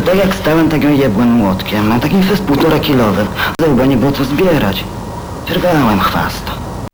tak jak stałem, tak ją jebłem młotkiem, a takim przez 1,5 kilowym. Ze łba nie było co zbierać. Czerwałem chwast.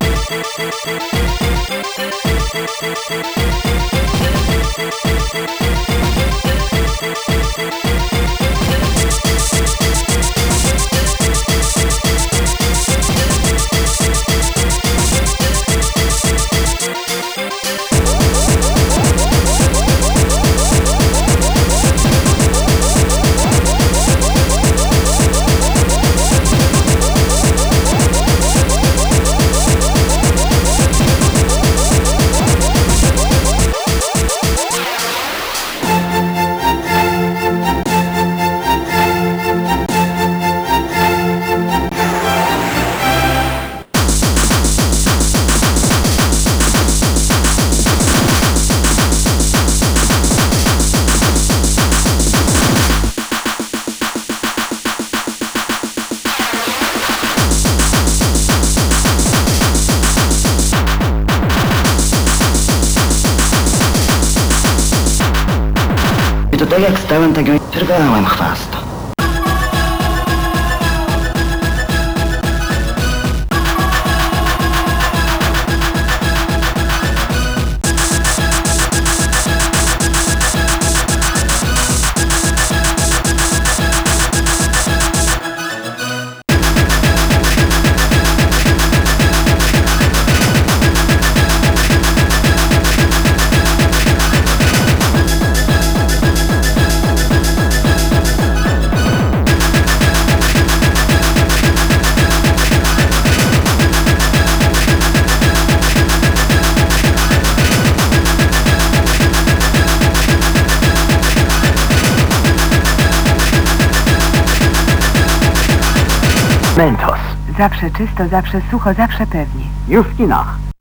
I to tak jak stałem, tak ją czerwałem chwast. Mentos. Zawsze czysto, zawsze sucho, zawsze pewnie. Już w kinach.